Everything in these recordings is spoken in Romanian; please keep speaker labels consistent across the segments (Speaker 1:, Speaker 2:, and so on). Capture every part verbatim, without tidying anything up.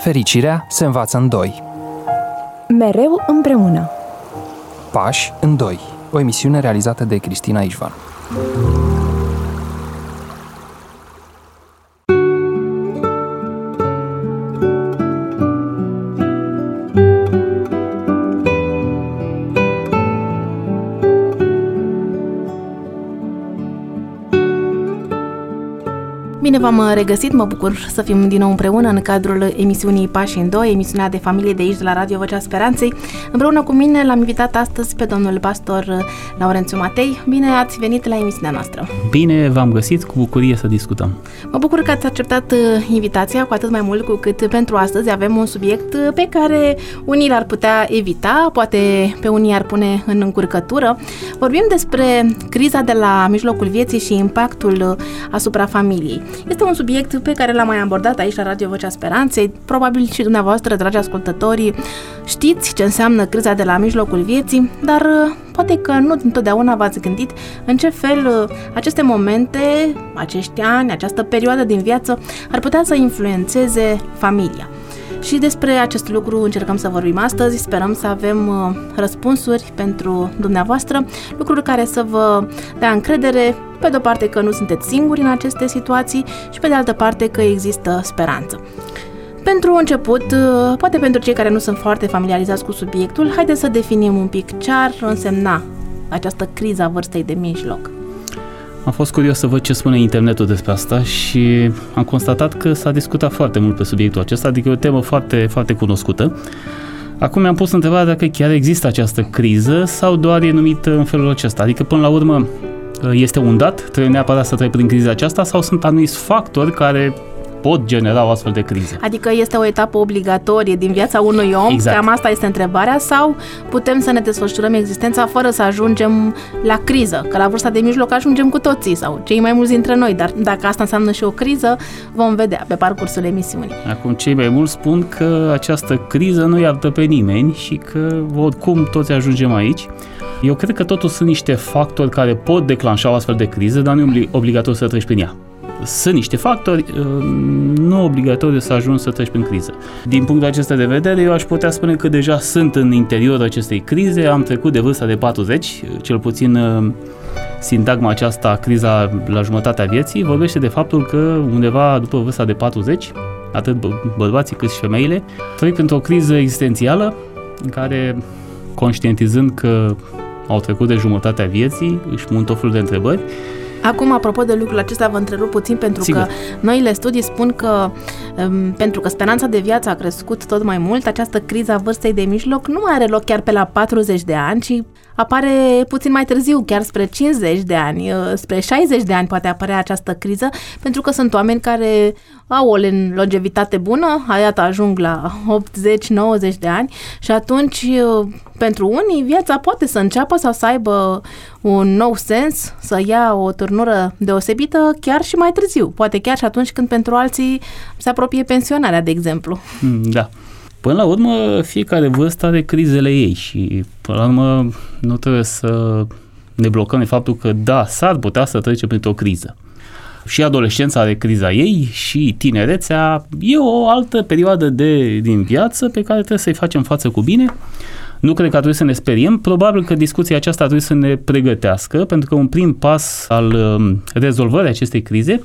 Speaker 1: Fericirea se învață în doi.
Speaker 2: Mereu împreună.
Speaker 1: Pași în doi. O emisiune realizată de Cristina Ișvan.
Speaker 3: Bine v-am regăsit, mă bucur să fim din nou împreună în cadrul emisiunii Pași în doi, emisiunea de familie de aici, de la Radio Vocea Speranței. Împreună cu mine l-am invitat astăzi pe domnul pastor Laurențiu Matei. Bine ați venit la emisiunea noastră!
Speaker 4: Bine v-am găsit, cu bucurie să discutăm.
Speaker 3: Mă bucur că ați acceptat invitația, cu atât mai mult cu cât pentru astăzi avem un subiect pe care unii l-ar putea evita, poate pe unii ar pune în încurcătură. Vorbim despre criza de la mijlocul vieții și impactul asupra familiei. Este un subiect pe care l-am mai abordat aici la Radio Vocea Speranței. Probabil și dumneavoastră, dragi ascultători, știți ce înseamnă criza de la mijlocul vieții, dar poate că nu întotdeauna v-ați gândit în ce fel aceste momente, acești ani, această perioadă din viață ar putea să influențeze familia. Și despre acest lucru încercăm să vorbim astăzi, sperăm să avem uh, răspunsuri pentru dumneavoastră, lucruri care să vă dea încredere, pe de o parte că nu sunteți singuri în aceste situații și pe de altă parte că există speranță. Pentru început, uh, poate pentru cei care nu sunt foarte familiarizați cu subiectul, haideți să definim un pic ce ar însemna această criză a vârstei de mijloc.
Speaker 4: Am fost curios să văd ce spune internetul despre asta și am constatat că s-a discutat foarte mult pe subiectul acesta, adică e o temă foarte, foarte cunoscută. Acum mi-am pus întrebarea dacă chiar există această criză sau doar e numită în felul acesta. Adică până la urmă este un dat, trebuie neapărat să treci prin criza aceasta sau sunt anumiți factori care pot genera o astfel de criză.
Speaker 3: Adică este o etapă obligatorie din viața unui om,
Speaker 4: exact.
Speaker 3: Cam asta este întrebarea, sau putem să ne desfășurăm existența fără să ajungem la criză, că la vârsta de mijloc ajungem cu toții sau cei mai mulți dintre noi, dar dacă asta înseamnă și o criză, vom vedea pe parcursul emisiunii.
Speaker 4: Acum cei mai mulți spun că această criză nu iartă pe nimeni și că oricum toți ajungem aici. Eu cred că totuși sunt niște factori care pot declanșa o astfel de criză, dar nu e obligatoriu să treci prin ea. Sunt niște factori, nu obligatoriu să ajungi să treci prin criză. Din punctul acesta de vedere, eu aș putea spune că deja sunt în interiorul acestei crize, am trecut de vârsta de patruzeci, cel puțin sintagma aceasta, criza la jumătatea vieții, vorbește de faptul că undeva după vârsta de patruzeci, atât bărbații cât și femeile, trec într-o criză existențială în care, conștientizând că au trecut de jumătatea vieții, își pun tot felul de întrebări.
Speaker 3: Acum, apropo de lucrul acesta, vă întrerup puțin pentru Sigur. că noile studii spun că um, pentru că speranța de viață a crescut tot mai mult, această criză a vârstei de mijloc nu mai are loc chiar pe la patruzeci de ani, ci apare puțin mai târziu, chiar spre cincizeci de ani, spre șaizeci de ani poate apărea această criză, pentru că sunt oameni care au o longevitate bună, iată ajung la optzeci nouăzeci de ani și atunci pentru unii viața poate să înceapă sau să aibă un nou sens, să ia o turnură deosebită chiar și mai târziu, poate chiar și atunci când pentru alții se apropie pensionarea, de exemplu.
Speaker 4: Da. Până la urmă, fiecare vârstă are crizele ei și, până la urmă, nu trebuie să ne blocăm de faptul că, da, s-ar putea să trecem printr-o criză. Și adolescența are criza ei și tinerețea e o altă perioadă de, din viață pe care trebuie să-i facem față cu bine. Nu cred că trebuie să ne speriem, probabil că discuția aceasta trebuie să ne pregătească, pentru că un prim pas al rezolvării acestei crize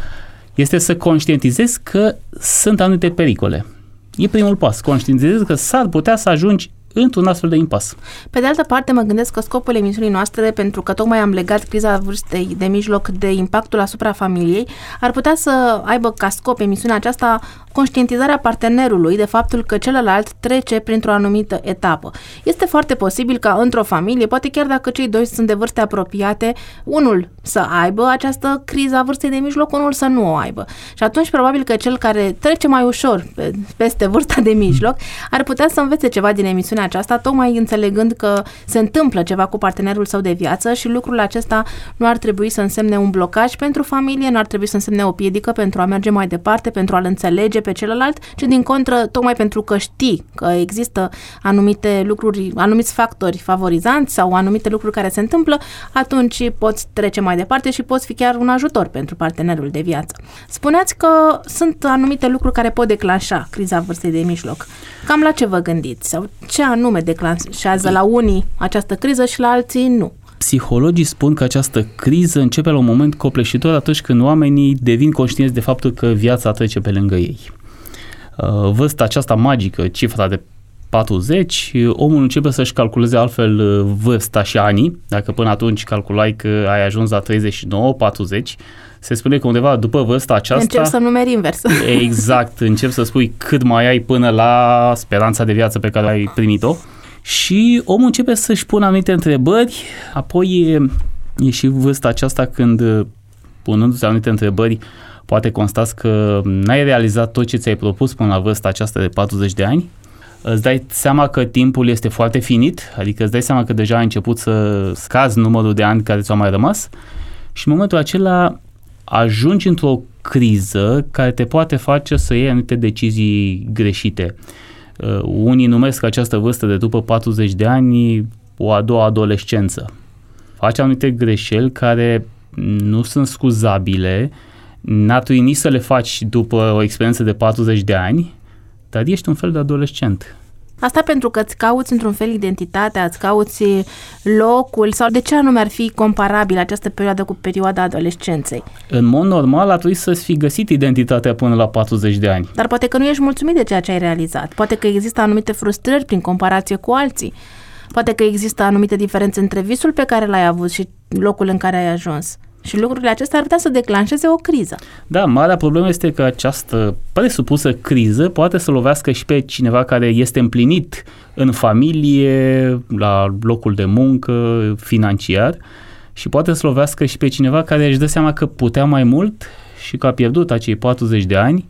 Speaker 4: este să conștientizezi că sunt anumite pericole. E primul pas, conștientizezi că s-ar putea să ajungi într-un astfel de impas.
Speaker 3: Pe de altă parte, mă gândesc că scopul emisiunii noastre, pentru că tocmai am legat criza vârstei de mijloc de impactul asupra familiei, ar putea să aibă ca scop emisiunea aceasta conștientizarea partenerului de faptul că celălalt trece printr-o anumită etapă. Este foarte posibil ca într-o familie, poate chiar dacă cei doi sunt de vârste apropiate, unul să aibă această criză a vârstei de mijloc, unul să nu o aibă. Și atunci probabil că cel care trece mai ușor peste vârsta de mijloc ar putea să învețe ceva din emisiunea atitudinea aceasta, tocmai înțelegând că se întâmplă ceva cu partenerul său de viață și lucrul acesta nu ar trebui să însemne un blocaj pentru familie, nu ar trebui să însemne o piedică pentru a merge mai departe, pentru a-l înțelege pe celălalt, ci din contră, tocmai pentru că știi că există anumite lucruri, anumiți factori favorizanți sau anumite lucruri care se întâmplă, atunci poți trece mai departe și poți fi chiar un ajutor pentru partenerul de viață. Spuneați că sunt anumite lucruri care pot declanșa criza vârstei de mijloc. Cam la ce vă gândiți? Sau ce anume declanșează la unii această criză și la alții nu?
Speaker 4: Psihologii spun că această criză începe la un moment copleșitor atunci când oamenii devin conștienți de faptul că viața trece pe lângă ei. Vârsta aceasta magică, cifra de patruzeci, omul începe să-și calculeze altfel vârsta și anii. Dacă până atunci calculai că ai ajuns la treizeci și nouă, patruzeci, se spune că undeva după vârsta aceasta...
Speaker 3: Încep să numeri invers.
Speaker 4: Exact, încep să spui cât mai ai până la speranța de viață pe care ai primit-o. Și omul începe să-și pună anumite întrebări, apoi e, e și vârsta aceasta când, punându-ți anumite întrebări, poate constați că n-ai realizat tot ce ți-ai propus până la vârsta aceasta de patruzeci de ani. Îți dai seama că timpul este foarte finit, adică îți dai seama că deja ai început să scazi numărul de ani care ți-au mai rămas și în momentul acela ajungi într-o criză care te poate face să iei anumite decizii greșite. Uh, unii numesc această vârstă de după patruzeci de ani o a doua adolescență. Faci anumite greșeli care nu sunt scuzabile, n-ar trebui nici să le faci după o experiență de patruzeci de ani, dar ești un fel de adolescent.
Speaker 3: Asta pentru că îți cauți într-un fel identitatea, îți cauți locul sau de ce anume ar fi comparabil această perioadă cu perioada adolescenței?
Speaker 4: În mod normal ar trebui să-ți fi găsit identitatea până la patruzeci de ani.
Speaker 3: Dar poate că nu ești mulțumit de ceea ce ai realizat. Poate că există anumite frustrări prin comparație cu alții. Poate că există anumite diferențe între visul pe care l-ai avut și locul în care ai ajuns. Și lucrurile acestea ar putea să declanșeze o criză.
Speaker 4: Da, marea problemă este că această presupusă criză poate să lovească și pe cineva care este împlinit în familie, la locul de muncă, financiar, și poate să lovească și pe cineva care își dă seama că putea mai mult și că a pierdut acei patruzeci de ani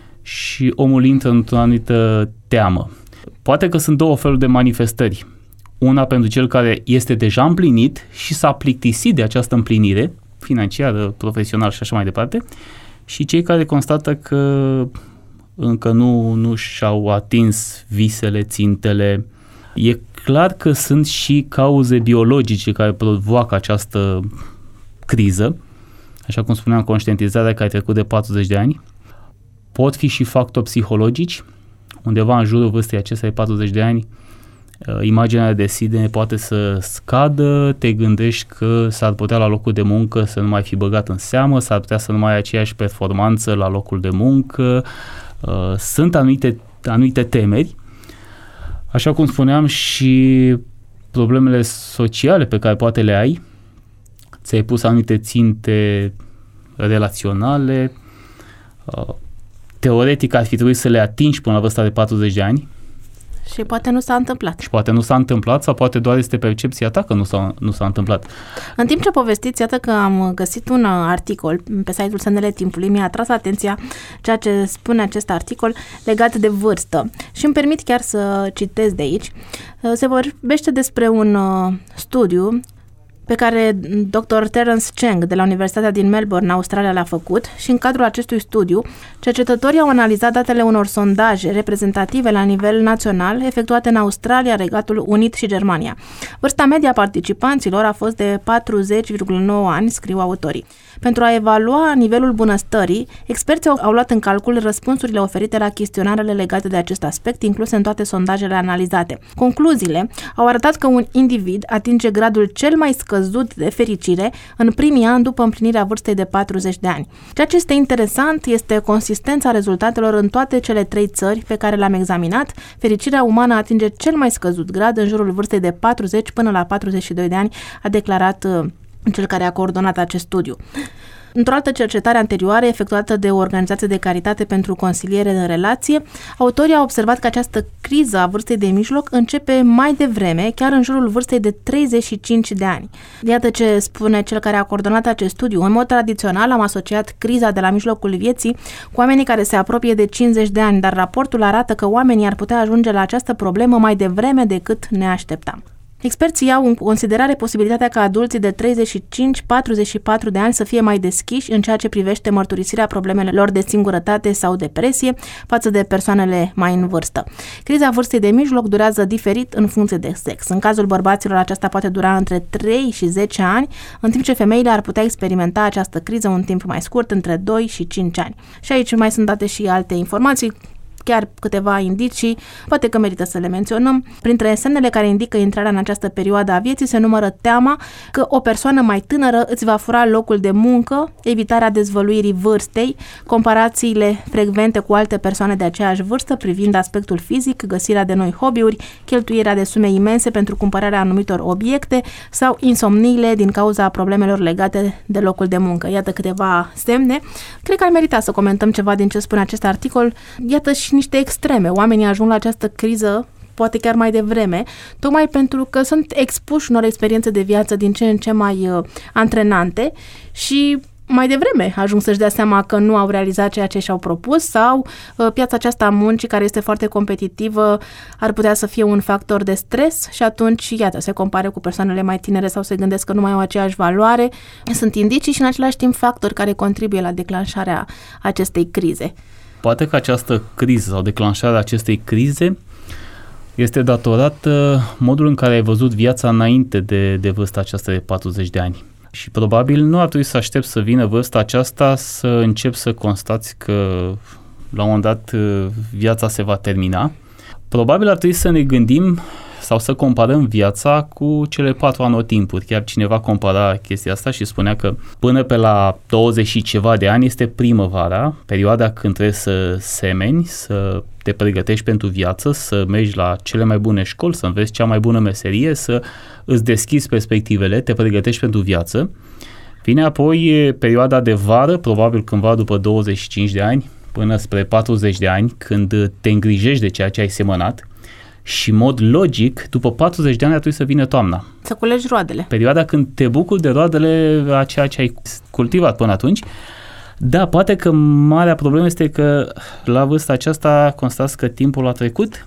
Speaker 4: și omul intră într-o anumită teamă. Poate că sunt două feluri de manifestări. Una pentru cel care este deja împlinit și s-a plictisit de această împlinire, financiară, profesional și așa mai departe, și cei care constată că încă nu, nu și-au atins visele, țintele. E clar că sunt și cauze biologice care provoacă această criză, așa cum spuneam, conștientizarea care a trecut de patruzeci de ani. Pot fi și factori psihologici, undeva în jurul vârstei acestei patruzeci de ani, imaginea de sine poate să scadă, te gândești că s-ar putea la locul de muncă să nu mai fi băgat în seamă, s-ar putea să nu mai ai aceeași performanță la locul de muncă, sunt anumite, anumite temeri, așa cum spuneam, și problemele sociale pe care poate le ai, ți-ai pus anumite ținte relaționale, teoretic ar fi trebuit să le atingi până la vârsta de patruzeci de ani,
Speaker 3: și poate nu s-a întâmplat.
Speaker 4: Și poate nu s-a întâmplat sau poate doar este percepția ta că nu s-a, nu s-a întâmplat.
Speaker 3: În timp ce povestiți, iată că am găsit un articol pe site-ul Semnele Timpului, mi-a atras atenția ceea ce spune acest articol legat de vârstă și îmi permit chiar să citez de aici. Se vorbește despre un studiu pe care doctor Terence Cheng de la Universitatea din Melbourne, Australia, l-a făcut și în cadrul acestui studiu, cercetătorii au analizat datele unor sondaje reprezentative la nivel național efectuate în Australia, Regatul Unit și Germania. Vârsta media a participanților a fost de patruzeci virgulă nouă ani, scriu autorii. Pentru a evalua nivelul bunăstării, experții au, au luat în calcul răspunsurile oferite la chestionarele legate de acest aspect, incluse în toate sondajele analizate. Concluziile au arătat că un individ atinge gradul cel mai scăzut de fericire în primii ani după împlinirea vârstei de patruzeci de ani. Ceea ce este interesant este consistența rezultatelor în toate cele trei țări pe care le-am examinat. Fericirea umană atinge cel mai scăzut grad în jurul vârstei de patruzeci până la patruzeci și doi de ani, a declarat cel care a coordonat acest studiu. Într-o altă cercetare anterioară, efectuată de o organizație de caritate pentru consiliere în relație, autorii au observat că această criză a vârstei de mijloc începe mai devreme, chiar în jurul vârstei de treizeci și cinci de ani. Iată ce spune cel care a coordonat acest studiu. În mod tradițional am asociat criza de la mijlocul vieții cu oamenii care se apropie de cincizeci de ani, dar raportul arată că oamenii ar putea ajunge la această problemă mai devreme decât ne așteptam. Experții iau în considerare posibilitatea ca adulții de treizeci și cinci patruzeci și patru de ani să fie mai deschiși în ceea ce privește mărturisirea problemelor lor de singurătate sau depresie față de persoanele mai în vârstă. Criza vârstei de mijloc durează diferit în funcție de sex. În cazul bărbaților, aceasta poate dura între trei și zece ani, în timp ce femeile ar putea experimenta această criză un timp mai scurt, între doi și cinci ani. Și aici mai sunt date și alte informații, chiar câteva indicii, poate că merită să le menționăm. Printre semnele care indică intrarea în această perioadă a vieții se numără teama că o persoană mai tânără îți va fura locul de muncă, evitarea dezvăluirii vârstei, comparațiile frecvente cu alte persoane de aceeași vârstă privind aspectul fizic, găsirea de noi hobby-uri, cheltuirea de sume imense pentru cumpărarea anumitor obiecte sau insomniile din cauza problemelor legate de locul de muncă. Iată câteva semne. Cred că ar merita să comentăm ceva din ce spune acest articol. Iată și niște extreme. Oamenii ajung la această criză poate chiar mai devreme, tocmai pentru că sunt expuși unor experiențe de viață din ce în ce mai uh, antrenante și mai devreme ajung să-și dea seama că nu au realizat ceea ce și-au propus sau uh, piața aceasta a muncii, care este foarte competitivă, ar putea să fie un factor de stres și atunci, iată, se compare cu persoanele mai tinere sau se gândesc că nu mai au aceeași valoare. Sunt indicii și în același timp factori care contribuie la declanșarea acestei crize.
Speaker 4: Poate că această criză sau declanșarea acestei crize este datorată modul în care ai văzut viața înainte de, de vârsta aceasta de patruzeci de ani. Și probabil nu ar trebui să aștept să vină vârsta aceasta să încep să constați că la un moment dat viața se va termina. Probabil ar trebui să ne gândim sau să comparăm viața cu cele patru anotimpuri. Chiar cineva compara chestia asta și spunea că până pe la douăzeci și ceva de ani este primăvara, perioada când trebuie să semeni, să te pregătești pentru viață, să mergi la cele mai bune școli, să înveți cea mai bună meserie, să îți deschizi perspectivele, te pregătești pentru viață. Vine apoi perioada de vară, probabil cândva după douăzeci și cinci de ani, până spre patruzeci de ani, când te îngrijești de ceea ce ai semănat. Și în mod logic, după patruzeci de ani ar trebui să vină toamna.
Speaker 3: Să culegi roadele.
Speaker 4: Perioada când te bucuri de roadele a ceea ce ai cultivat până atunci. Da, poate că marea problemă este că la vârsta aceasta constați că timpul a trecut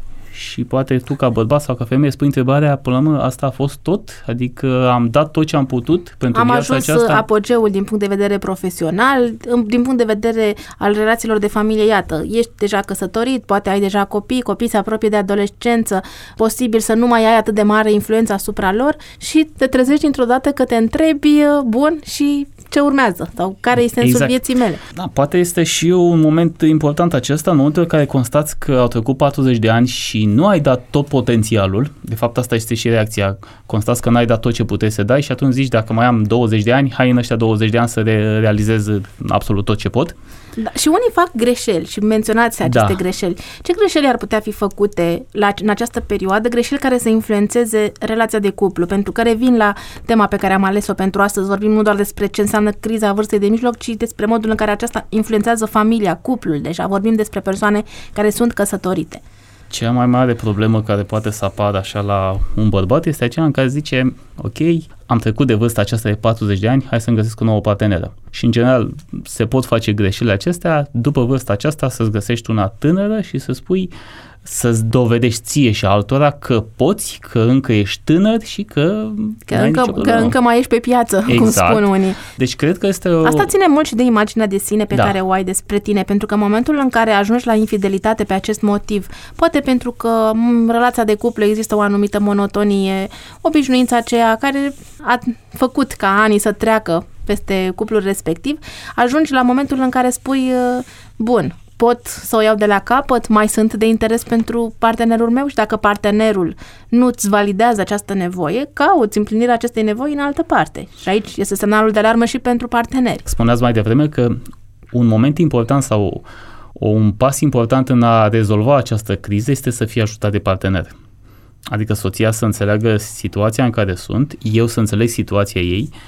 Speaker 4: și poate tu ca bărbat sau ca femeie spui întrebarea, până la urmă, asta a fost tot? Adică am dat tot ce am putut pentru
Speaker 3: am
Speaker 4: viața
Speaker 3: aceasta?
Speaker 4: Am ajuns
Speaker 3: apogeul din punct de vedere profesional, din punct de vedere al relațiilor de familie. Iată, ești deja căsătorit, poate ai deja copii, copiii se apropie de adolescență, posibil să nu mai ai atât de mare influență asupra lor și te trezești dintr-o dată că te întrebi, bun, și ce urmează sau care este sensul
Speaker 4: exact.
Speaker 3: vieții mele.
Speaker 4: Da, poate este și un moment important acesta, în momentul în care constați că au trecut patruzeci de ani și nu ai dat tot potențialul, de fapt asta este și reacția, constați că n-ai dat tot ce puteai să dai și atunci zici, dacă mai am douăzeci de ani, hai în ăștia douăzeci de ani să re- realizez absolut tot ce pot.
Speaker 3: Da, și unii fac greșeli și menționați aceste
Speaker 4: da.
Speaker 3: greșeli. Ce greșeli ar putea fi făcute la, în această perioadă, greșeli care să influențeze relația de cuplu? Pentru că revin la tema pe care am ales-o pentru astăzi, vorbim nu doar despre ce înseamnă criza vârstei de mijloc, ci despre modul în care aceasta influențează familia, cuplul. Deja vorbim despre persoane care sunt căsătorite.
Speaker 4: Cea mai mare problemă care poate să apară așa la un bărbat este aceea în care zice, ok, am trecut de vârsta aceasta de patruzeci de ani, hai să-mi găsesc o nouă parteneră. Și în general se pot face greșelile acestea, după vârsta aceasta să-ți găsești una tânără și să spui, să-ți dovedești ție și altora că poți, că încă ești tânăr și că
Speaker 3: Că, încă, că încă mai ești pe piață, exact. Cum spun unii.
Speaker 4: Deci cred că este o...
Speaker 3: Asta ține mult și de imaginea de sine pe
Speaker 4: da.
Speaker 3: care o ai despre tine, pentru că în momentul în care ajungi la infidelitate pe acest motiv, poate pentru că în relația de cuplu există o anumită monotonie, obișnuința aceea care a făcut ca anii să treacă peste cuplul respectiv, ajungi la momentul în care spui, bun, pot să o iau de la capăt, mai sunt de interes pentru partenerul meu și dacă partenerul nu-ți validează această nevoie, cauți împlinirea acestei nevoi în altă parte. Și aici este semnalul de alarmă și pentru parteneri.
Speaker 4: Spuneați mai devreme că un moment important sau un pas important în a rezolva această criză este să fie ajutat de partener. Adică soția să înțeleagă situația în care sunt, eu să înțeleg situația ei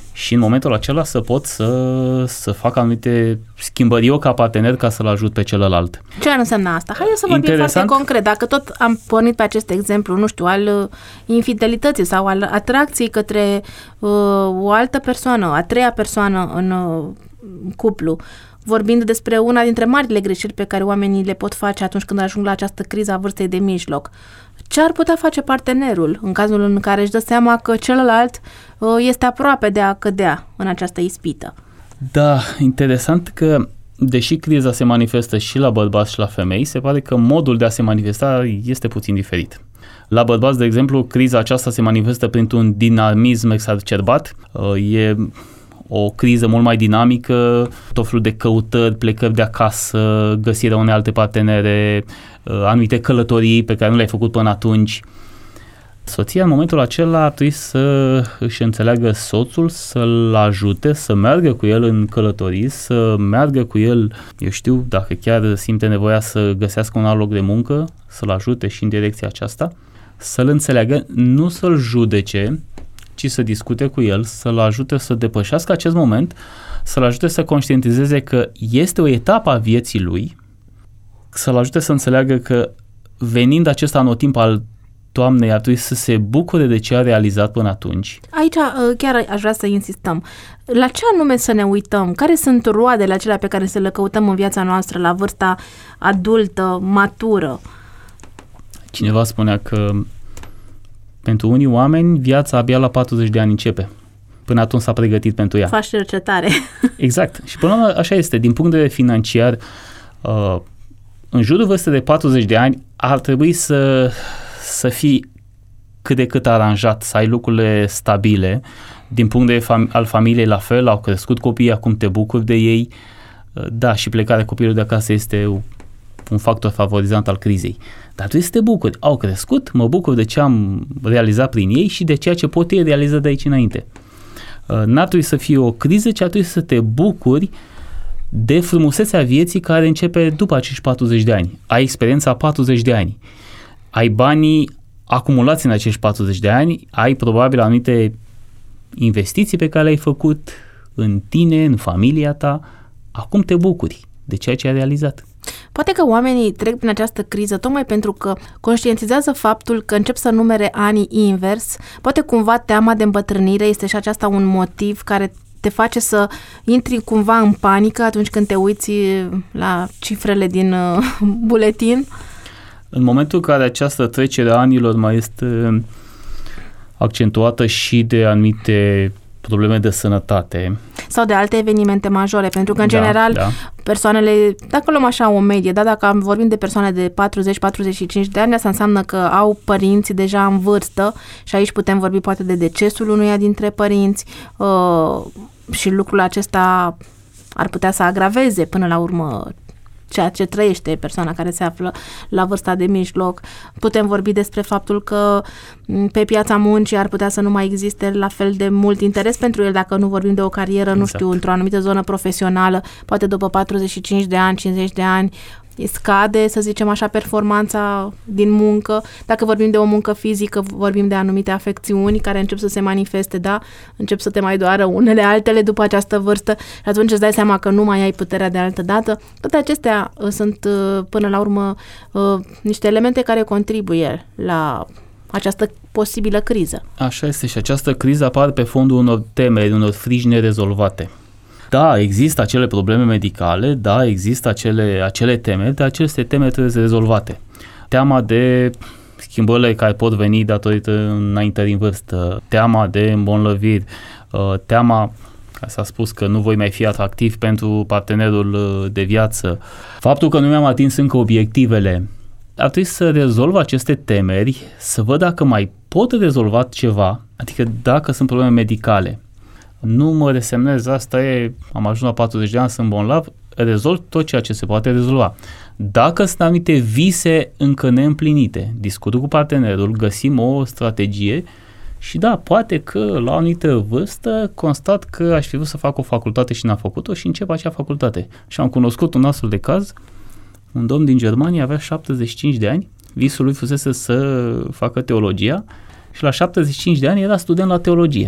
Speaker 4: și în momentul acela să pot să, să fac anumite schimbări eu ca partener ca să-l ajut pe celălalt.
Speaker 3: Ce ar însemna asta? Hai să vorbim foarte concret. Dacă tot am pornit pe acest exemplu, nu știu, al uh, infidelității sau al atracției către uh, o altă persoană, a treia persoană în uh, cuplu, vorbind despre una dintre marile greșeli pe care oamenii le pot face atunci când ajung la această criză a vârstei de mijloc. Ce ar putea face partenerul în cazul în care își dă seama că celălalt uh, este aproape de a cădea în această ispită?
Speaker 4: Da, interesant că deși criza se manifestă și la bărbați și la femei, se pare că modul de a se manifesta este puțin diferit. La bărbați, de exemplu, criza aceasta se manifestă printr-un dinamism exacerbat, uh, e o criză mult mai dinamică, tot felul de căutări, plecări de acasă, găsirea unei alte partenere, anumite călătorii pe care nu le-ai făcut până atunci. Soția în momentul acela ar trebui să își înțeleagă soțul, să-l ajute, să meargă cu el în călătorii, să meargă cu el, eu știu, dacă chiar simte nevoia să găsească un alt loc de muncă, să-l ajute și în direcția aceasta, să-l înțeleagă, nu să-l judece, ci să discute cu el, să-l ajute să depășească acest moment, să-l ajute să conștientizeze că este o etapă a vieții lui, să-l ajute să înțeleagă că venind acest anotimp al toamnei ar trebui să se bucure de ce a realizat până atunci.
Speaker 3: Aici chiar aș vrea să insistăm. La ce anume să ne uităm? Care sunt roadele acelea pe care să le căutăm în viața noastră la vârsta adultă, matură?
Speaker 4: Cineva spunea că pentru unii oameni viața abia la patruzeci de ani începe. Până atunci s-a pregătit pentru ea.
Speaker 3: Faci cercetare.
Speaker 4: Exact. Și până la urmă așa este. Din punct de vedere financiar, uh, în jurul vârstei de patruzeci de ani ar trebui să, să fii cât de cât aranjat, să ai lucrurile stabile. Din punct de vedere fam- al familiei la fel, au crescut copiii, acum te bucuri de ei. Uh, da, și plecarea copilului de acasă este un factor favorizant al crizei. Dar trebuie să te bucuri. Au crescut, mă bucur de ce am realizat prin ei și de ceea ce pot ei realiza de aici înainte. N-ar trebui să fie o criză, ci ar trebui să te bucuri de frumusețea vieții care începe după acești patruzeci de ani. Ai experiența patruzeci de ani. Ai banii acumulați în acești patruzeci de ani, ai probabil anumite investiții pe care le-ai făcut în tine, în familia ta. Acum te bucuri de ceea ce ai realizat.
Speaker 3: Poate că oamenii trec prin această criză tocmai pentru că conștientizează faptul că încep să numere anii invers. Poate cumva teama de îmbătrânire este și aceasta un motiv care te face să intri cumva în panică atunci când te uiți la cifrele din uh, buletin.
Speaker 4: În momentul în care această trecere a anilor mai este accentuată și de anumite probleme de sănătate.
Speaker 3: Sau de alte evenimente majore, pentru că, în da, general, da. persoanele, dacă luăm așa o medie, da, dacă vorbim de persoane de patruzeci patruzeci și cinci de ani, asta înseamnă că au părinți deja în vârstă și aici putem vorbi poate de decesul unuia dintre părinți uh, și lucrul acesta ar putea să agraveze până la urmă ceea ce trăiește persoana care se află la vârsta de mijloc. Putem vorbi despre faptul că pe piața muncii ar putea să nu mai existe la fel de mult interes pentru el dacă nu vorbim de o carieră, exact. nu știu, într-o anumită zonă profesională, poate după patruzeci și cinci de ani, cincizeci de ani, scade, să zicem așa, performanța din muncă. Dacă vorbim de o muncă fizică, vorbim de anumite afecțiuni care încep să se manifeste, da? Încep să te mai doară unele altele după această vârstă și atunci îți dai seama că nu mai ai puterea de altă dată. Toate acestea sunt, până la urmă, niște elemente care contribuie la această posibilă criză.
Speaker 4: Așa este și această criză apare pe fondul unor temeri, unor frigi nerezolvate. Da, există acele probleme medicale, da, există acele, acele teme, dar aceste teme trebuie rezolvate. Teama de schimbările care pot veni datorită înaintării în vârstă, teama de îmbolnăviri, teama, ca s-a spus, că nu voi mai fi atractiv pentru partenerul de viață, faptul că nu mi-am atins încă obiectivele. Ar trebui să rezolv aceste temeri, să văd dacă mai pot rezolva ceva, adică dacă sunt probleme medicale. Nu mă resemnez, asta e, am ajuns la patruzeci de ani, sunt bolnav, rezolv tot ceea ce se poate rezolva. Dacă sunt anumite vise încă neîmplinite, discut cu partenerul, găsim o strategie și da, poate că la o anumită vârstă constat că aș fi vrut să fac o facultate și n-am făcut-o și încep acea facultate. Și am cunoscut un astfel de caz, un domn din Germania avea șaptezeci și cinci de ani, visul lui fusese să facă teologia și la șaptezeci și cinci de ani era student la teologie.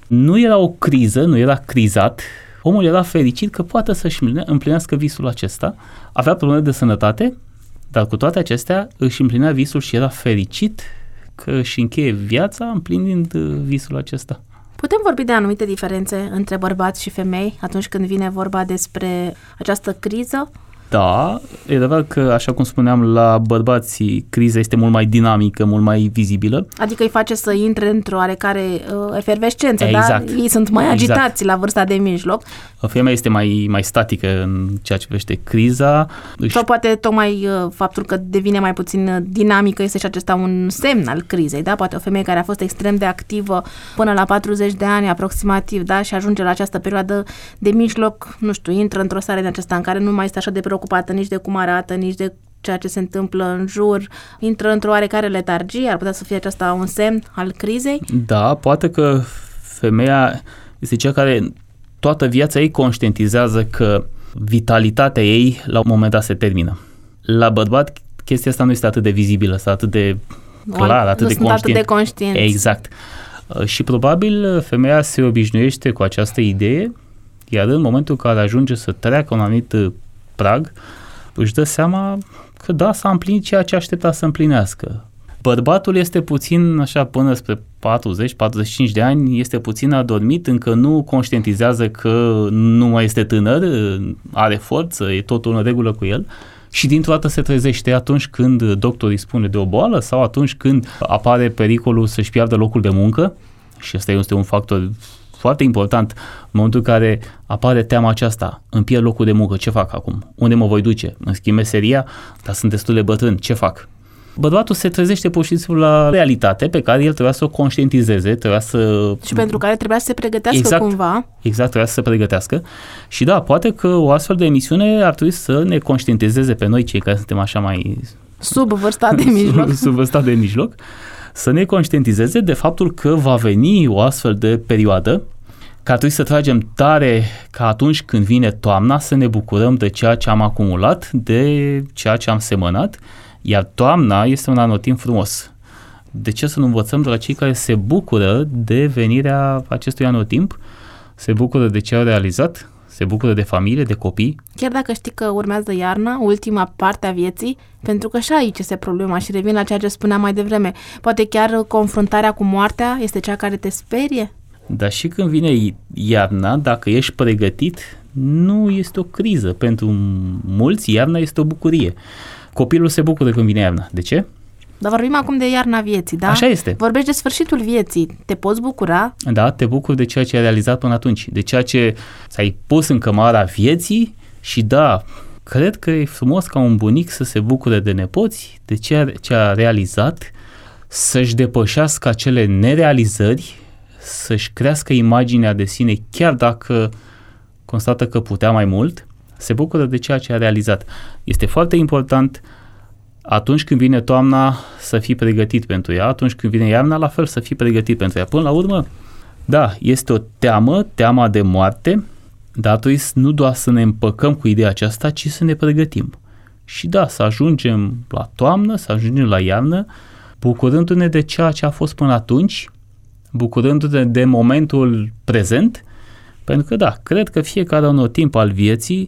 Speaker 4: Nu era o criză, nu era crizat, omul era fericit că poate să-și împlinească visul acesta, avea probleme de sănătate, dar cu toate acestea își împlinea visul și era fericit că își încheie viața împlinind visul acesta.
Speaker 3: Putem vorbi de anumite diferențe între bărbați și femei atunci când vine vorba despre această criză?
Speaker 4: Da, e adevărat că, așa cum spuneam, la bărbați criza este mult mai dinamică, mult mai vizibilă.
Speaker 3: Adică îi face să intre într-o oarecare uh, efervescență,
Speaker 4: exact.
Speaker 3: Da? Ei sunt mai agitați exact. La vârsta de mijloc.
Speaker 4: Femeia este mai, mai statică în ceea ce privește criza.
Speaker 3: Sau poate tocmai uh, faptul că devine mai puțin dinamică este și acesta un semn al crizei, da? Poate o femeie care a fost extrem de activă până la patruzeci de ani aproximativ, da? Și ajunge la această perioadă de mijloc, nu știu, intră într-o stare din aceasta în care nu mai este așa de preocupată nici de cum arată, nici de ceea ce se întâmplă în jur, intră într-o oarecare letargie, ar putea să fie aceasta un semn al crizei?
Speaker 4: Da, poate că femeia este cea care toată viața ei conștientizează că vitalitatea ei la un moment dat se termină. La bărbat chestia asta nu este atât de vizibilă, este atât de clar, atât
Speaker 3: nu
Speaker 4: de
Speaker 3: sunt
Speaker 4: conștient.
Speaker 3: atât de conștienți.
Speaker 4: Exact. Și probabil femeia se obișnuiește cu această idee, iar în momentul în care ajunge să treacă un anumit prag, își dă seama că da, s-a împlinit ceea ce aștepta să împlinească. Bărbatul este puțin, așa, până spre patruzeci patruzeci și cinci de ani, este puțin adormit, încă nu conștientizează că nu mai este tânăr, are forță, e totul în regulă cu el și dintr-o dată se trezește atunci când doctorii spune de o boală sau atunci când apare pericolul să-și piardă locul de muncă, și ăsta este un factor foarte important în momentul în care apare teama aceasta, îmi pierd locul de muncă, ce fac acum? Unde mă voi duce? Îmi schimb meseria, dar sunt destul de bătrân, ce fac? Bărbatul se trezește pur și simplu la realitate pe care el trebuia să o conștientizeze, trebuia să...
Speaker 3: Și pentru care trebuia să se pregătească
Speaker 4: exact,
Speaker 3: cumva.
Speaker 4: Exact, trebuia să se pregătească. Și da, poate că o astfel de emisiune ar trebui să ne conștientizeze pe noi, cei care suntem așa mai...
Speaker 3: Sub vârsta de mijloc.
Speaker 4: sub, sub vârsta de mijloc, să ne conștientizeze de faptul că va veni o astfel de perioadă, că ar trebui să tragem tare ca atunci când vine toamna să ne bucurăm de ceea ce am acumulat, de ceea ce am semănat, iar toamna este un anotimp frumos. De ce să nu învățăm de la cei care se bucură de venirea acestui anotimp, se bucură de ce au realizat, se bucură de familie, de copii?
Speaker 3: Chiar dacă știi că urmează iarna, ultima parte a vieții, pentru că și aici este problema și revin la ceea ce spuneam mai devreme. Poate chiar confruntarea cu moartea este cea care te sperie?
Speaker 4: Dar și când vine iarna, dacă ești pregătit, nu este o criză. Pentru mulți, iarna este o bucurie. Copilul se bucură când vine iarna. De ce?
Speaker 3: Dar vorbim acum de iarna vieții, da?
Speaker 4: Așa este.
Speaker 3: Vorbești de sfârșitul vieții. Te poți bucura?
Speaker 4: Da, te bucuri de ceea ce ai realizat până atunci, de ceea ce ți-ai pus în cămara vieții și da, cred că e frumos ca un bunic să se bucure de nepoți, de ceea ce a realizat, să-și depășească acele nerealizări, să-și crească imaginea de sine, chiar dacă constată că putea mai mult, se bucură de ceea ce a realizat. Este foarte important atunci când vine toamna să fii pregătit pentru ea, atunci când vine iarna, la fel să fii pregătit pentru ea. Până la urmă, da, este o teamă, teama de moarte, dar trebuie nu doar să ne împăcăm cu ideea aceasta, ci să ne pregătim. Și da, să ajungem la toamnă, să ajungem la iarnă, bucurându-ne de ceea ce a fost până atunci, bucurându-ne de momentul prezent, pentru că da, cred că fiecare anotimp al vieții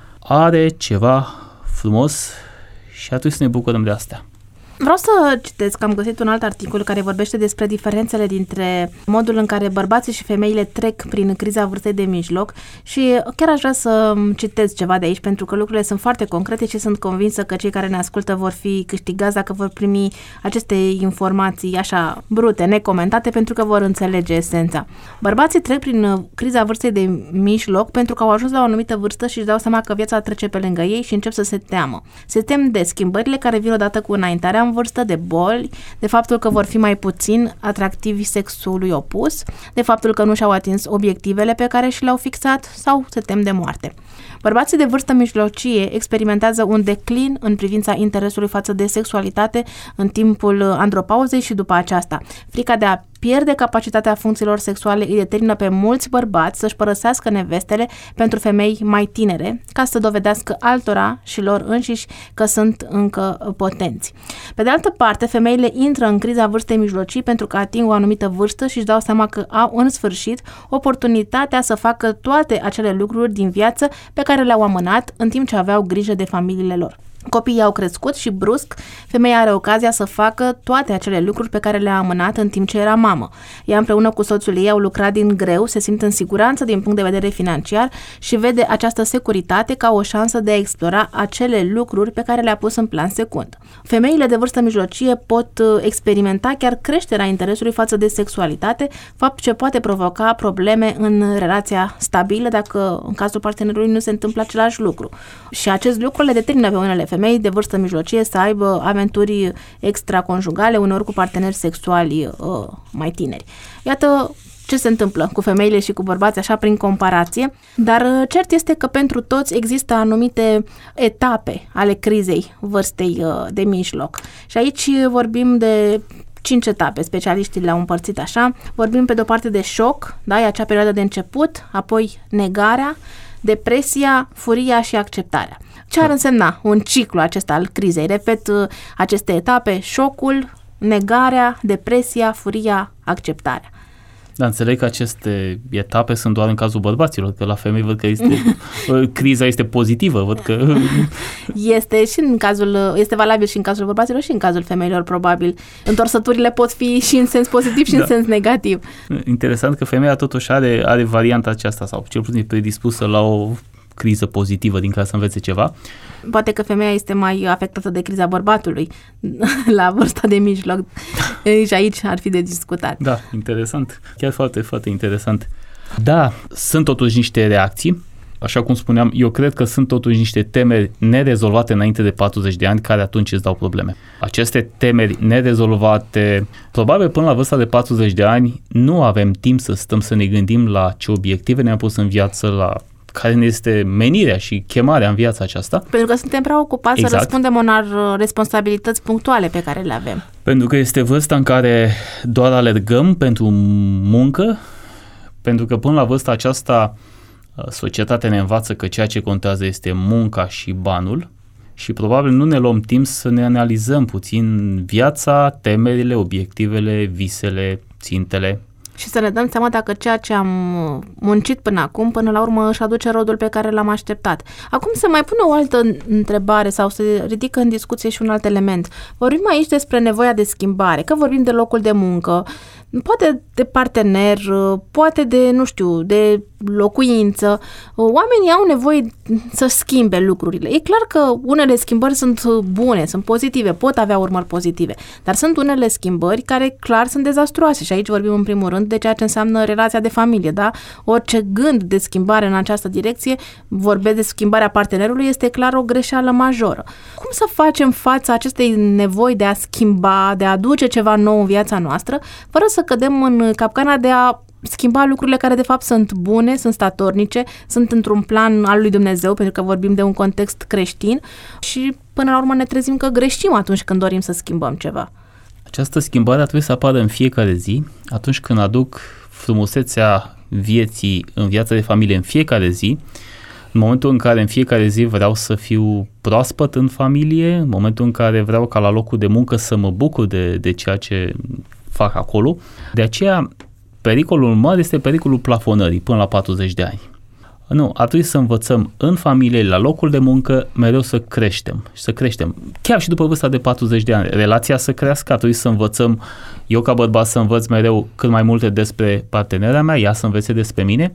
Speaker 4: are ceva frumos și atunci să ne bucurăm de asta.
Speaker 3: Vreau să citesc că am găsit un alt articol care vorbește despre diferențele dintre modul în care bărbații și femeile trec prin criza vârstei de mijloc și chiar aș vrea să citesc ceva de aici pentru că lucrurile sunt foarte concrete și sunt convinsă că cei care ne ascultă vor fi câștigați dacă vor primi aceste informații așa brute, necomentate, pentru că vor înțelege esența. Bărbații trec prin criza vârstei de mijloc pentru că au ajuns la o anumită vârstă și își dau seama că viața trece pe lângă ei și încep să se teamă. Se tem de schimbările care vin odată cu înaintarea în vârstă, de boli, de faptul că vor fi mai puțin atractivi sexului opus, de faptul că nu și-au atins obiectivele pe care și le-au fixat sau se tem de moarte. Bărbații de vârstă mijlocie experimentează un declin în privința interesului față de sexualitate în timpul andropauzei și după aceasta. Frica de a pierde capacitatea funcțiilor sexuale îi determină pe mulți bărbați să-și părăsească nevestele pentru femei mai tinere, ca să dovedească altora și lor înșiși că sunt încă potenți. Pe de altă parte, femeile intră în criza vârstei mijlocii pentru că ating o anumită vârstă și își dau seama că au în sfârșit oportunitatea să facă toate acele lucruri din viață pe care le-au amânat în timp ce aveau grijă de familiile lor. Copiii au crescut și brusc, femeia are ocazia să facă toate acele lucruri pe care le-a amânat în timp ce era mamă. Ea împreună cu soțul ei au lucrat din greu, se simt în siguranță din punct de vedere financiar și vede această securitate ca o șansă de a explora acele lucruri pe care le-a pus în plan secund. Femeile de vârstă mijlocie pot experimenta chiar creșterea interesului față de sexualitate, fapt ce poate provoca probleme în relația stabilă dacă în cazul partenerului nu se întâmplă același lucru. Și acest lucru le determină pe unele femei de vârstă mijlocie să aibă aventuri extraconjugale, uneori cu parteneri sexuali uh, mai tineri. Iată ce se întâmplă cu femeile și cu bărbații așa prin comparație, dar uh, cert este că pentru toți există anumite etape ale crizei vârstei uh, de mijloc. Și aici vorbim de cinci etape, specialiștii le-au împărțit așa. Vorbim pe de-o parte de șoc, da, e acea perioadă de început, apoi negarea, depresia, furia și acceptarea. Ce ar însemna un ciclu acesta al crizei? Repet aceste etape: șocul, negarea, depresia, furia, acceptarea.
Speaker 4: Da, înțeleg că aceste etape sunt doar în cazul bărbaților, că la femei văd că este, criza este pozitivă, văd că...
Speaker 3: Este și în cazul, este valabil și în cazul bărbaților și în cazul femeilor, probabil. Întorsăturile pot fi și în sens pozitiv și da. în sens negativ.
Speaker 4: Interesant că femeia totuși are, are varianta aceasta, sau cel puțin predispusă la o criză pozitivă din care să învețe ceva.
Speaker 3: Poate că femeia este mai afectată de criza bărbatului la vârsta de mijloc și aici ar fi de discutat.
Speaker 4: Da, interesant. Chiar foarte, foarte interesant. Da, sunt totuși niște reacții. Așa cum spuneam, eu cred că sunt totuși niște temeri nerezolvate înainte de patruzeci de ani care atunci îți dau probleme. Aceste temeri nerezolvate, probabil până la vârsta de patruzeci de ani, nu avem timp să stăm să ne gândim la ce obiective ne-am pus în viață, la care ne este menirea și chemarea în viața aceasta.
Speaker 3: Pentru că suntem prea ocupați exact. să răspundem unor responsabilități punctuale pe care le avem.
Speaker 4: Pentru că este vârsta în care doar alergăm pentru muncă, pentru că până la vârsta aceasta societatea ne învață că ceea ce contează este munca și banul și probabil nu ne luăm timp să ne analizăm puțin viața, temerile, obiectivele, visele, țintele.
Speaker 3: Și să ne dăm seama dacă ceea ce am muncit până acum, până la urmă își aduce rodul pe care l-am așteptat. Acum se mai pune o altă întrebare sau se ridică în discuție și un alt element. Vorbim aici despre nevoia de schimbare, că vorbim de locul de muncă, poate de partener, poate de, nu știu, de locuință. Oamenii au nevoie să schimbe lucrurile. E clar că unele schimbări sunt bune, sunt pozitive, pot avea urmări pozitive, dar sunt unele schimbări care clar sunt dezastruoase și aici vorbim în primul rând de ceea ce înseamnă relația de familie, da? Orice gând de schimbare în această direcție, vorbesc de schimbarea partenerului, este clar o greșeală majoră. Cum să facem față acestei nevoi de a schimba, de a aduce ceva nou în viața noastră, fără să cădem în capcana de a schimba lucrurile care de fapt sunt bune, sunt statornice, sunt într-un plan al lui Dumnezeu, pentru că vorbim de un context creștin și până la urmă ne trezim că greșim atunci când dorim să schimbăm ceva.
Speaker 4: Această schimbare ar trebui să apară în fiecare zi, atunci când aduc frumusețea vieții în viața de familie în fiecare zi, în momentul în care în fiecare zi vreau să fiu proaspăt în familie, în momentul în care vreau ca la locul de muncă să mă bucur de, de ceea ce fac acolo. De aceea, pericolul mare este pericolul plafonării până la patruzeci de ani. Nu, ar trebui să învățăm în familie, la locul de muncă, mereu să creștem. Să creștem. Chiar și după vârsta de patruzeci de ani, relația să crească, ar trebui să învățăm, eu ca bărbat să învăț mereu cât mai multe despre partenera mea, ea să învețe despre mine.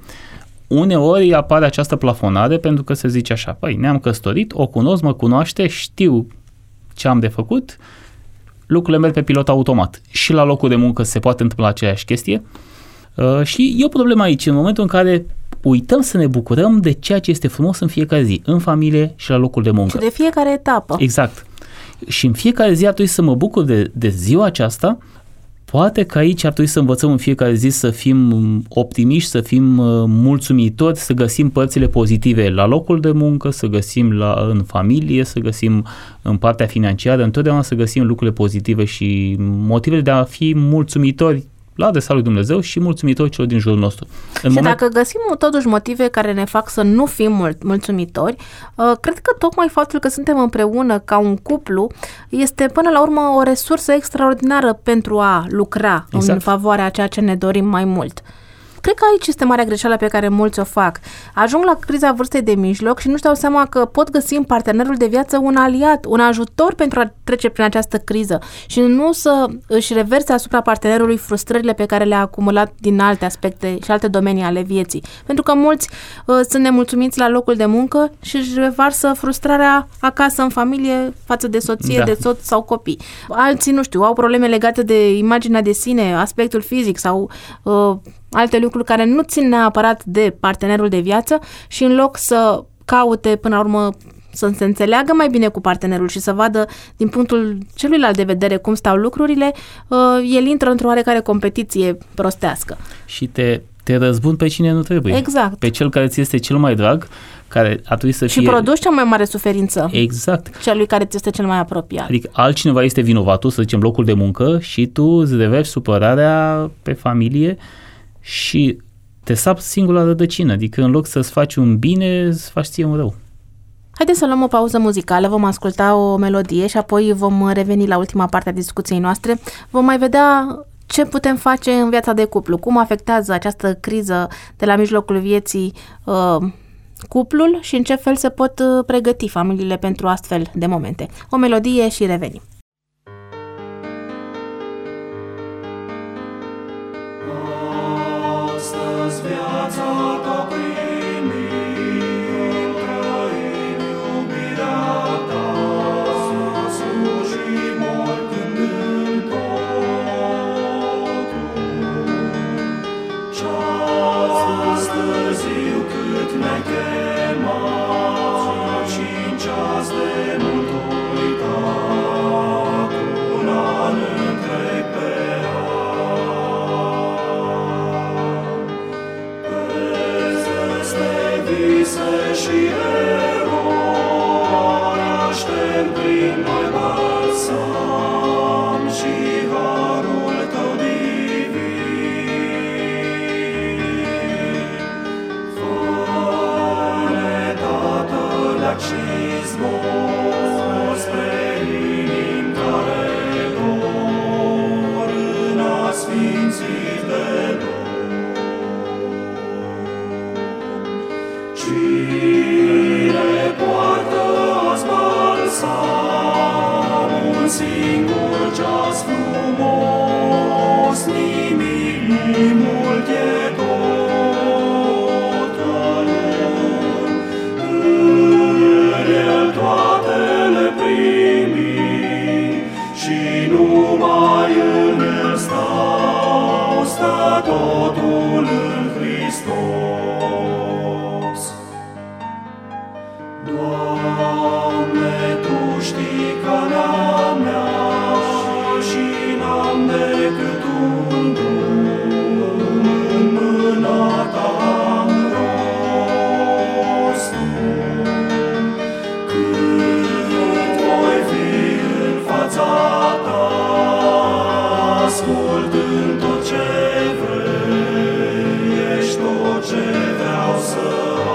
Speaker 4: Uneori apare această plafonare pentru că se zice așa, păi ne-am căsătorit, o cunosc, mă cunoaște, știu ce am de făcut, lucrurile merg pe pilot automat. Și la locul de muncă se poate întâmpla aceeași chestie. Uh, și e o problemă aici, în momentul în care uităm să ne bucurăm de ceea ce este frumos în fiecare zi, în familie și la locul de muncă.
Speaker 3: Și de fiecare etapă.
Speaker 4: Exact. Și în fiecare zi ar trebui să mă bucur de, de ziua aceasta. Poate că aici ar trebui să învățăm în fiecare zi să fim optimiști, să fim uh, mulțumitori, să găsim părțile pozitive la locul de muncă, să găsim la, în familie, să găsim în partea financiară, întotdeauna să găsim lucrurile pozitive și motivele de a fi mulțumitori la adresa lui Dumnezeu și mulțumitori celor din jurul nostru. În
Speaker 3: și
Speaker 4: moment...
Speaker 3: dacă găsim totuși motive care ne fac să nu fim mult, mulțumitori, cred că tocmai faptul că suntem împreună ca un cuplu este până la urmă o resursă extraordinară pentru a lucra exact. În favoarea a ceea ce ne dorim mai mult. Cred că aici este marea greșeală pe care mulți o fac. Ajung la criza vârstei de mijloc și nu-și dau seama că pot găsi în partenerul de viață un aliat, un ajutor pentru a trece prin această criză și nu să își reverse asupra partenerului frustrările pe care le-a acumulat din alte aspecte și alte domenii ale vieții. Pentru că mulți uh, sunt nemulțumiți la locul de muncă și își revarsă frustrarea acasă în familie față de soție, da. de soț sau copii. Alții, nu știu, au probleme legate de imaginea de sine, aspectul fizic sau uh, alte lucruri care nu țin neapărat de partenerul de viață și în loc să caute până la urmă să se înțeleagă mai bine cu partenerul și să vadă din punctul celuilalt de vedere cum stau lucrurile, el intră într-o oarecare competiție prostească.
Speaker 4: Și te, te răzbun pe cine nu trebuie.
Speaker 3: Exact.
Speaker 4: Pe cel care ți este cel mai drag, care ar trebui să
Speaker 3: și
Speaker 4: fie...
Speaker 3: Și produci cea mai mare suferință.
Speaker 4: Exact.
Speaker 3: Celui care ți este cel mai apropiat.
Speaker 4: Adică altcineva este vinovatul, să zicem, locul de muncă și tu îți reverși supărarea pe familie și te sapi singur la rădăcină, adică în loc să-ți faci un bine, îți faci ție un rău.
Speaker 3: Haideți să luăm o pauză muzicală, vom asculta o melodie și apoi vom reveni la ultima parte a discuției noastre. Vom mai vedea ce putem face în viața de cuplu, cum afectează această criză de la mijlocul vieții uh, cuplul și în ce fel se pot pregăti familiile pentru astfel de momente. O melodie și revenim.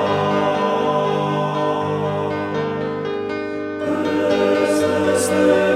Speaker 5: Stay.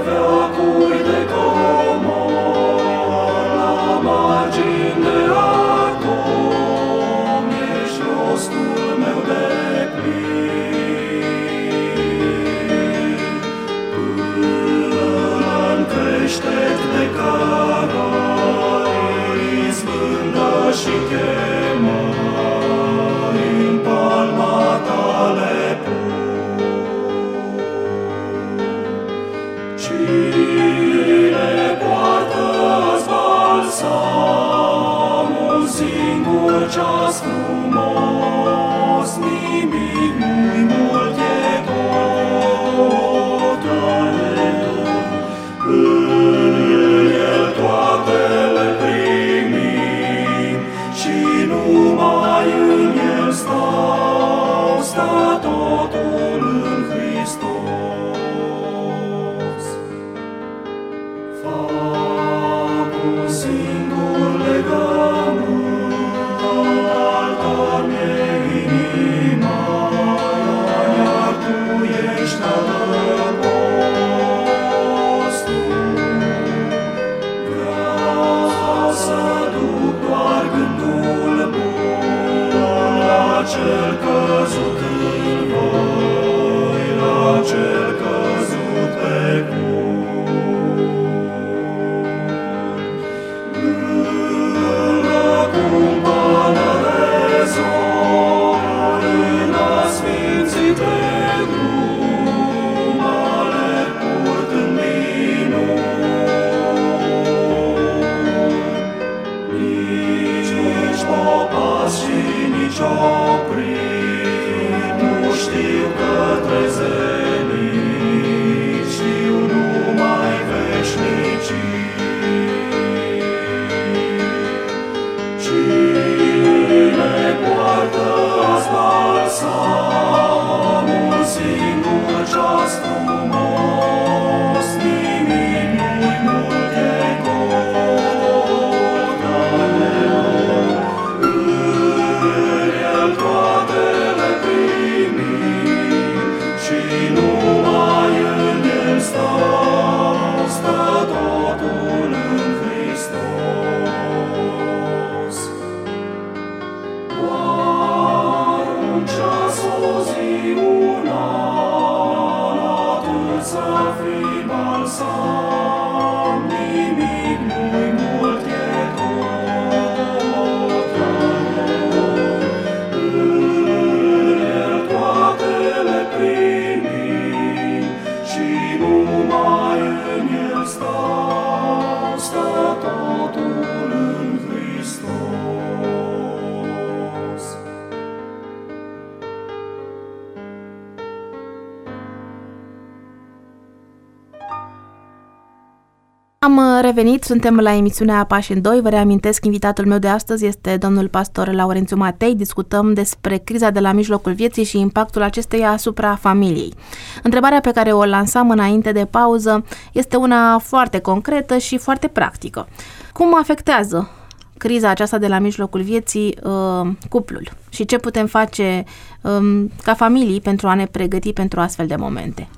Speaker 3: Am revenit, suntem la emisiunea Pași în doi. Vă reamintesc, invitatul meu de astăzi este domnul pastor Laurențiu Matei. Discutăm despre criza de la mijlocul vieții și impactul acesteia asupra familiei. Întrebarea pe care o lansam înainte de pauză este una foarte concretă și foarte practică. Cum afectează criza aceasta de la mijlocul vieții uh, cuplul și ce putem face uh, ca familii pentru a ne pregăti pentru astfel de momente?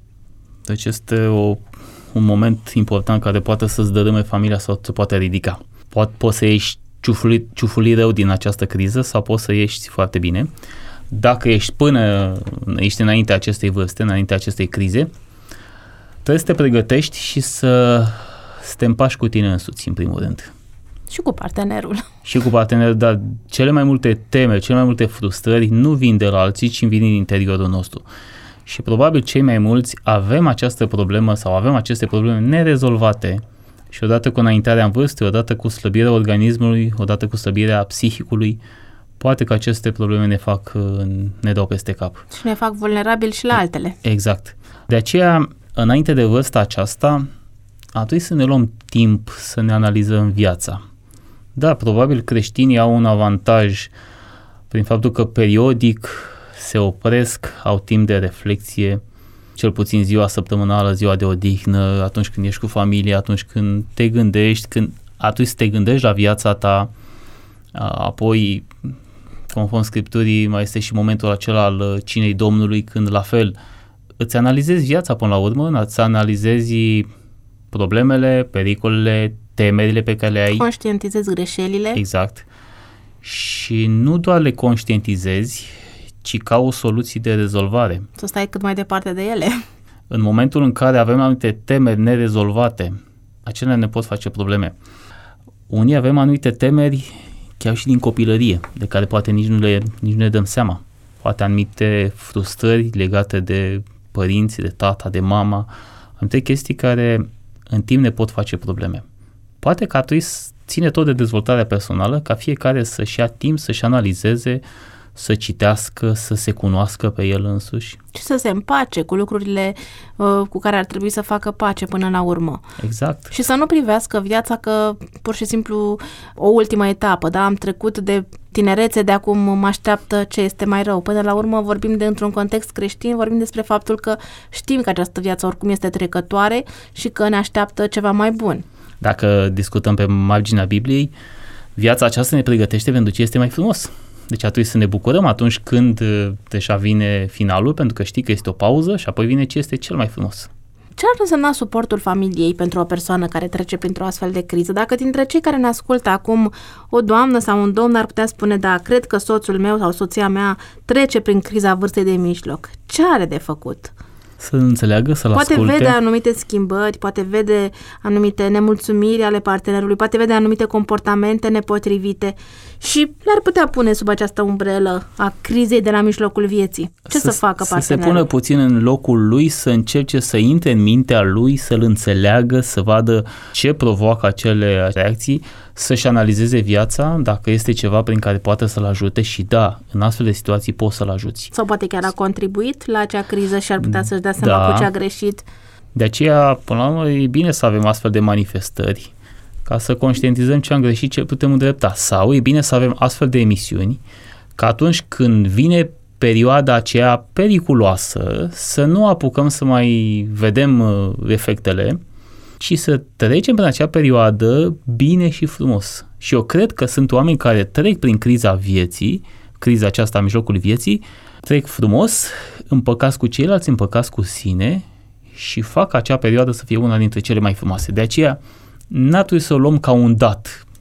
Speaker 4: Deci este o un moment important care poate să-ți dărâme familia sau se poate ridica. Poate, poți să ieși ciufuli, ciufuli rău din această criză sau poți să ieși foarte bine. Dacă ești până, ești înaintea acestei vârste, înaintea acestei crize, trebuie să te pregătești și să, să te împași cu tine însuți, în primul rând.
Speaker 3: Și cu partenerul.
Speaker 4: Și cu partenerul, dar cele mai multe teme, cele mai multe frustrări nu vin de la alții, ci vin din interiorul nostru. Și probabil cei mai mulți avem această problemă sau avem aceste probleme nerezolvate și odată cu înaintarea în vârstă, odată cu slăbirea organismului, odată cu slăbirea psihicului, poate că aceste probleme ne fac, ne dau peste cap.
Speaker 3: Și ne fac vulnerabili și la altele.
Speaker 4: Exact. De aceea, înainte de vârsta aceasta, ar trebui să ne luăm timp să ne analizăm viața. Da, probabil creștinii au un avantaj prin faptul că periodic se opresc, au timp de reflexie, cel puțin ziua săptămânală, ziua de odihnă, atunci când ești cu familie, atunci când te gândești, când atunci să te gândești la viața ta, apoi, conform Scripturii, mai este și momentul acela al cinei Domnului, când la fel îți analizezi viața până la urmă, îți analizezi problemele, pericolele, temerile pe care le ai.
Speaker 3: Conștientizezi greșelile.
Speaker 4: Exact. Și nu doar le conștientizezi, ci cauți soluții de rezolvare.
Speaker 3: Să stai cât mai departe de ele.
Speaker 4: În momentul în care avem anumite temeri nerezolvate, acelea ne pot face probleme. Unii avem anumite temeri chiar și din copilărie, de care poate nici nu, le, nici nu ne dăm seama. Poate anumite frustrări legate de părinți, de tata, de mama, anumite chestii care în timp ne pot face probleme. Poate că ar trebui să ține tot de dezvoltarea personală, ca fiecare să-și ia timp, să-și analizeze, să citească, să se cunoască pe el însuși.
Speaker 3: Și să se împace cu lucrurile uh, cu care ar trebui să facă pace până la urmă.
Speaker 4: Exact.
Speaker 3: Și să nu privească viața că pur și simplu o ultimă etapă, da? Am trecut de tinerețe, de acum mă așteaptă ce este mai rău. Până la urmă vorbim de într-un context creștin, vorbim despre faptul că știm că această viață oricum este trecătoare și că ne așteaptă ceva mai bun.
Speaker 4: Dacă discutăm pe marginea Bibliei, viața aceasta ne pregătește pentru ce este mai frumos. Deci atunci să ne bucurăm atunci când deja vine finalul, pentru că știi că este o pauză și apoi vine ce este cel mai frumos.
Speaker 3: Ce ar însemna suportul familiei pentru o persoană care trece printr-o astfel de criză? Dacă dintre cei care ne ascultă acum o doamnă sau un domn ar putea spune, da, cred că soțul meu sau soția mea trece prin criza vârstei de mijloc, ce are de făcut?
Speaker 4: Să înțeleagă, să-l
Speaker 3: poate
Speaker 4: asculte.
Speaker 3: Poate vede anumite schimbări, poate vede anumite nemulțumiri ale partenerului, poate vede anumite comportamente nepotrivite și le-ar putea pune sub această umbrelă a crizei de la mijlocul vieții. Ce să, să facă partenerul?
Speaker 4: Să se pună puțin în locul lui, să încerce să intre în mintea lui, să-l înțeleagă, să vadă ce provoacă acele reacții, să-și analizeze viața, dacă este ceva prin care poate să-l ajute și da, în astfel de situații poți să-l ajuți.
Speaker 3: Sau poate chiar a contribuit la acea criză și ar putea să-și dea seama
Speaker 4: da.
Speaker 3: cu ce a greșit.
Speaker 4: De aceea, până la urmă, e bine să avem astfel de manifestări, ca să conștientizăm ce am greșit, ce putem îndrepta. Sau e bine să avem astfel de emisiuni, ca atunci când vine perioada aceea periculoasă, să nu apucăm să mai vedem efectele, ci să trecem prin acea perioadă bine și frumos. Și eu cred că sunt oameni care trec prin criza vieții, criza aceasta a mijlocului vieții, trec frumos, împăcați cu ceilalți, împăcați cu sine și fac acea perioadă să fie una dintre cele mai frumoase. De aceea, n-ar trebui să o luăm ca un dat.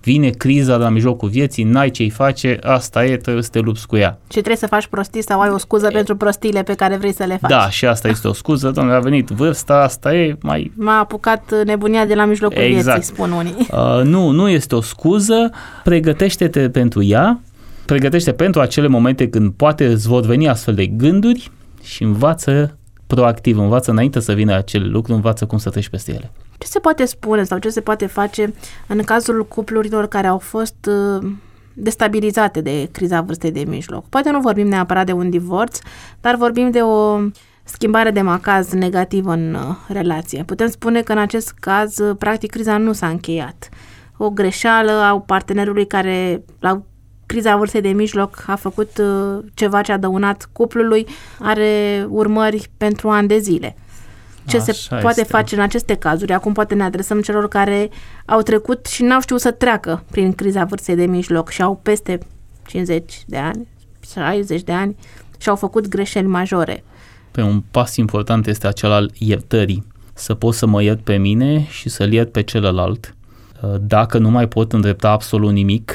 Speaker 4: vine criza de la mijlocul vieții, n-ai ce-i face, asta e, trebuie să te lupți cu ea.
Speaker 3: Și trebuie să faci prostii sau ai o scuză e, pentru prostiile pe care vrei să le faci.
Speaker 4: Da, și asta este o scuză, domnule, a venit vârsta, asta e, mai...
Speaker 3: M-a apucat nebunia de la mijlocul
Speaker 4: exact.
Speaker 3: vieții, spun unii.
Speaker 4: Uh, nu, nu este o scuză, pregătește-te pentru ea, pregătește pentru acele momente când poate îți vor veni astfel de gânduri și învață proactiv, învață înainte să vină acele lucruri, învață cum să treci peste ele.
Speaker 3: Ce se poate spune sau ce se poate face în cazul cuplurilor care au fost uh, destabilizate de criza vârstei de mijloc? Poate nu vorbim neapărat de un divorț, dar vorbim de o schimbare de macaz negativă în uh, relație. Putem spune că în acest caz, uh, practic, criza nu s-a încheiat. O greșeală a partenerului care la criza vârstei de mijloc a făcut uh, ceva ce a dăunat cuplului, are urmări pentru ani de zile. Ce
Speaker 4: Așa
Speaker 3: se poate
Speaker 4: este.
Speaker 3: face în aceste cazuri? Acum poate ne adresăm celor care au trecut și n-au știut să treacă prin criza vârstei de mijloc și au peste cincizeci de ani, șaizeci de ani și au făcut greșeli majore.
Speaker 4: Pe un pas important este acela al iertării. Să pot să mă iert pe mine și să-l iert pe celălalt. Dacă nu mai pot îndrepta absolut nimic,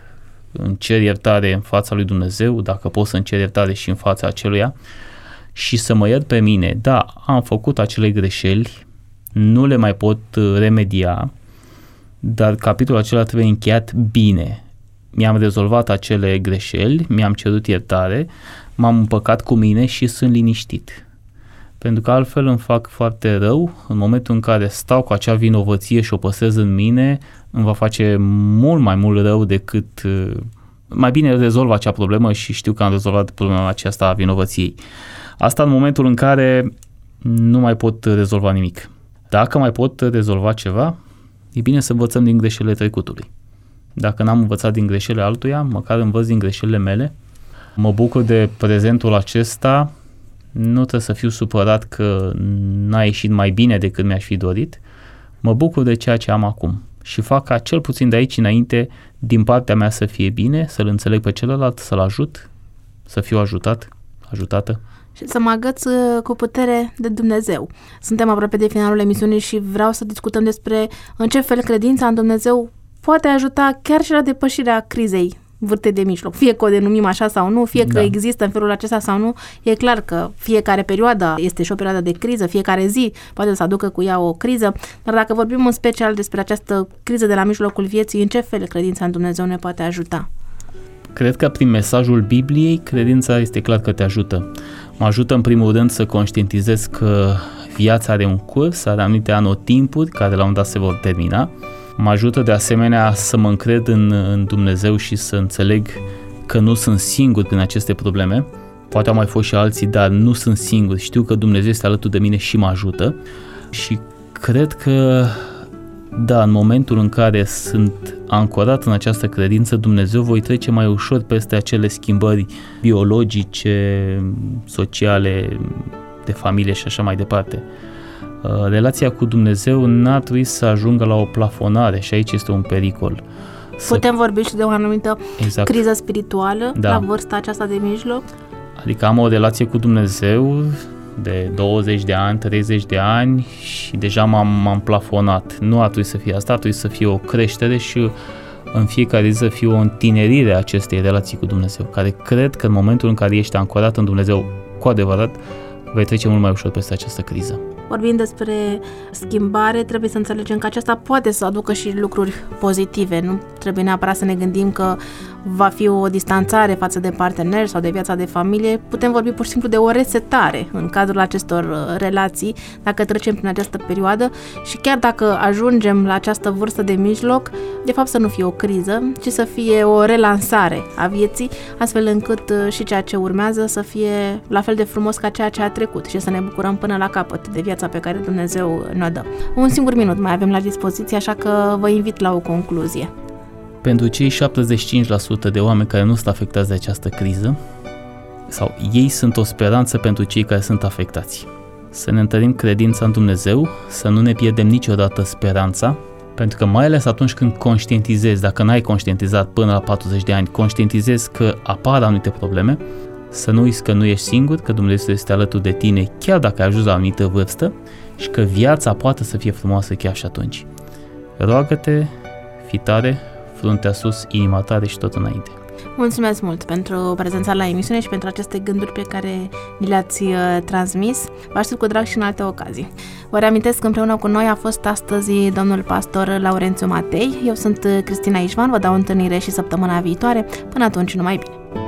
Speaker 4: îmi cer iertare în fața lui Dumnezeu, dacă pot să-mi cer iertare și în fața aceluia, și să mă iert pe mine. Da, am făcut acele greșeli, nu le mai pot remedia, dar capitolul acela trebuie încheiat bine. Mi-am rezolvat acele greșeli, mi-am cerut iertare, m-am împăcat cu mine și sunt liniștit. Pentru că altfel îmi fac foarte rău, în momentul în care stau cu acea vinovăție și o păstrez în mine, îmi va face mult mai mult rău decât... Mai bine rezolv acea problemă și știu că am rezolvat problema aceasta a vinovăției. Asta în momentul în care nu mai pot rezolva nimic. Dacă mai pot rezolva ceva, e bine să învățăm din greșelile trecutului. Dacă n-am învățat din greșelile altuia, măcar învăț din greșelile mele. Mă bucur de prezentul acesta, nu trebuie să fiu supărat că n-a ieșit mai bine decât mi-aș fi dorit. Mă bucur de ceea ce am acum și fac ca cel puțin de aici înainte, din partea mea să fie bine, să-l înțeleg pe celălalt, să-l ajut, să fiu ajutat, ajutată.
Speaker 3: Și să mă agăț cu putere de Dumnezeu. Suntem aproape de finalul emisiunii și vreau să discutăm despre în ce fel credința în Dumnezeu poate ajuta chiar și la depășirea crizei vârstei de mijloc. Fie că o denumim așa sau nu, fie că da. există în felul acesta sau nu, e clar că fiecare perioadă este și o perioadă de criză, fiecare zi poate să aducă cu ea o criză, dar dacă vorbim în special despre această criză de la mijlocul vieții, în ce fel credința în Dumnezeu ne poate ajuta?
Speaker 4: Cred că prin mesajul Bibliei, credința este clar că te ajută. Mă ajută în primul rând să conștientizez că viața are un curs, are anumite anotimpuri care la un dat se vor termina. Mă ajută de asemenea să mă încred în, în Dumnezeu și să înțeleg că nu sunt singur prin aceste probleme. Poate au mai fost și alții, dar nu sunt singur. Știu că Dumnezeu este alături de mine și mă ajută. Și cred că, da, în momentul în care sunt ancorat în această credință, Dumnezeu voi trece mai ușor peste acele schimbări biologice, sociale, de familie și așa mai departe. Relația cu Dumnezeu n-ar trebui să ajungă la o plafonare și aici este un pericol.
Speaker 3: Putem să... vorbi și de o anumită
Speaker 4: exact.
Speaker 3: criză spirituală
Speaker 4: da.
Speaker 3: la vârsta aceasta de mijloc?
Speaker 4: Adică am o relație cu Dumnezeu de douăzeci de ani, treizeci de ani și deja m-am, m-am plafonat. Nu ar trebui să fie asta, ar trebui să fie o creștere și în fiecare zi să fie o întinerire a acestei relații cu Dumnezeu, care cred că în momentul în care ești ancorat în Dumnezeu cu adevărat, vei trece mult mai ușor peste această criză.
Speaker 3: Vorbind despre schimbare, trebuie să înțelegem că aceasta poate să aducă și lucruri pozitive. Nu trebuie neapărat să ne gândim că va fi o distanțare față de parteneri sau de viața de familie. Putem vorbi pur și simplu de o resetare în cadrul acestor relații, dacă trecem prin această perioadă și chiar dacă ajungem la această vârstă de mijloc, de fapt să nu fie o criză, ci să fie o relansare a vieții, astfel încât și ceea ce urmează să fie la fel de frumos ca ceea ce a trecut și să ne bucurăm până la capăt de viața pe care Dumnezeu ne-o dă. Un singur minut mai avem la dispoziție, așa că vă invit la o concluzie.
Speaker 4: Pentru cei șaptezeci și cinci la sută de oameni care nu sunt afectați de această criză, sau ei sunt o speranță pentru cei care sunt afectați. Să ne întărim credința în Dumnezeu, să nu ne pierdem niciodată speranța, pentru că mai ales atunci când conștientizezi, dacă n-ai conștientizat până la patruzeci de ani, conștientizezi că apar anumite probleme, să nu uiți că nu ești singur, că Dumnezeu este alături de tine chiar dacă ai ajuns la o anumită vârstă și că viața poate să fie frumoasă chiar și atunci. Roagă-te, fii tare, fruntea sus, inima tare și tot înainte.
Speaker 3: Mulțumesc mult pentru prezența la emisiune și pentru aceste gânduri pe care ni le-ați uh, transmis. Vă aștept cu drag și în alte ocazii. Vă reamintesc că împreună cu noi a fost astăzi domnul pastor Laurențiu Matei. Eu sunt Cristina Ișvan, vă dau întâlnire și săptămâna viitoare. Până atunci, numai bine!